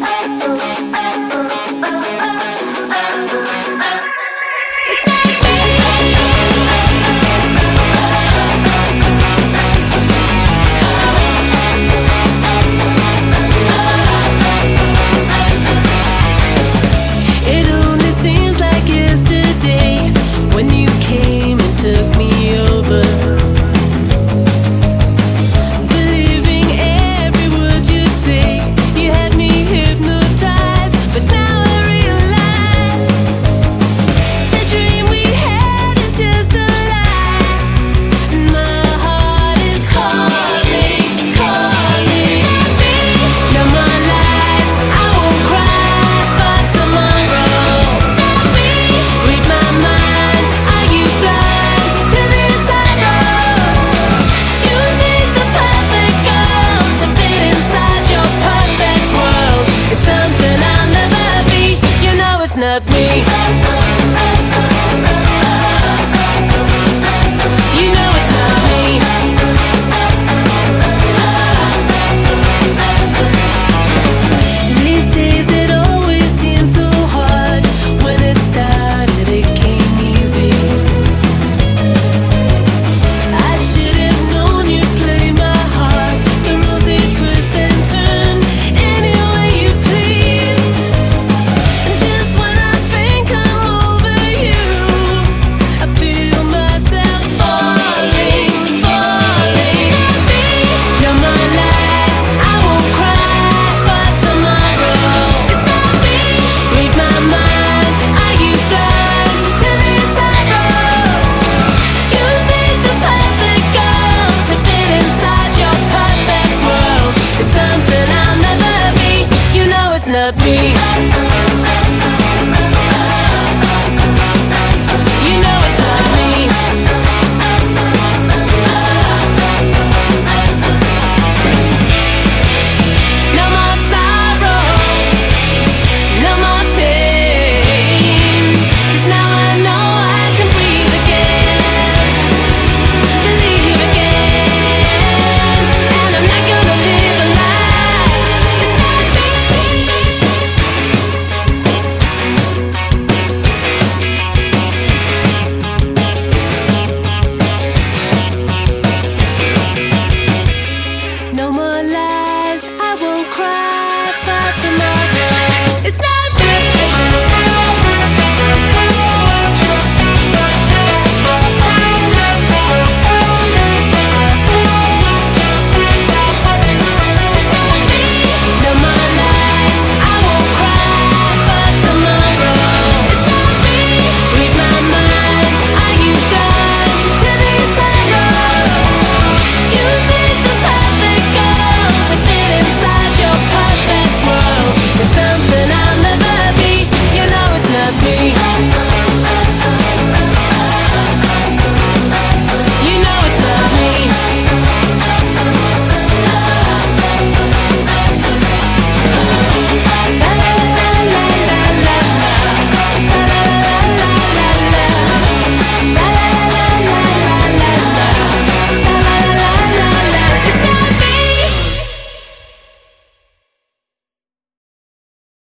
Not me. You know it's not me. These days it always seems so hard. When it started it came easy. I should have known you'd play my heart. The rules they twist and turn any way you please. Just when I think I'm over you, I feel myself falling. No more lies, I won't cry for tomorrow. It's not me. Read my mind, are you blind to this I know? You need the perfect girl to fit inside your perfect world. It's something I'll never be. You know it's not me.